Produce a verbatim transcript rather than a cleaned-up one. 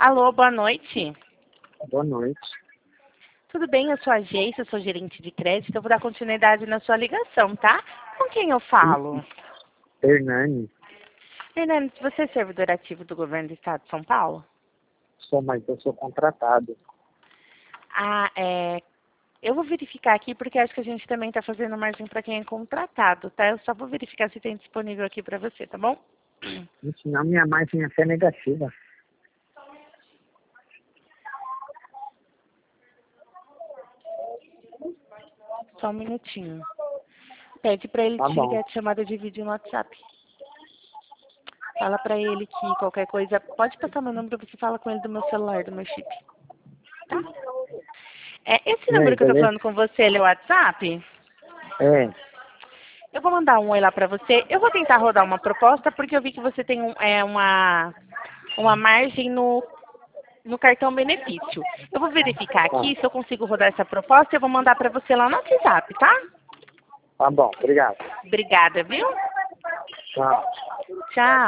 Alô, boa noite. Boa noite. Tudo bem? Eu sou a Geice, eu sou gerente de crédito. Eu vou dar continuidade na sua ligação, tá? Com quem eu falo? Hernani, Fernando, você é servidor ativo do governo do estado de São Paulo? sou, mas eu sou contratado. Ah, é... Eu vou verificar aqui, porque acho que a gente também está fazendo margem para quem é contratado, tá? Eu só vou verificar se tem disponível aqui para você, tá bom? Senão minha margem é até negativa. Só um minutinho. Pede para ele Tá te bom. ligar de chamada de vídeo no WhatsApp. Fala para ele que qualquer coisa... Pode passar meu número, você fala com ele do meu celular, do meu chip. Tá? É, esse E aí, número que eu tô beleza? falando com você, ele é o WhatsApp? É, Eu vou mandar um oi lá para você. Eu vou tentar rodar uma proposta, porque eu vi que você tem um, é, uma, uma margem no, no cartão benefício. Eu vou verificar tá. aqui se eu consigo rodar essa proposta e eu vou mandar para você lá no WhatsApp, tá? Tá bom, obrigado. Obrigada, viu? Tchau. Tchau.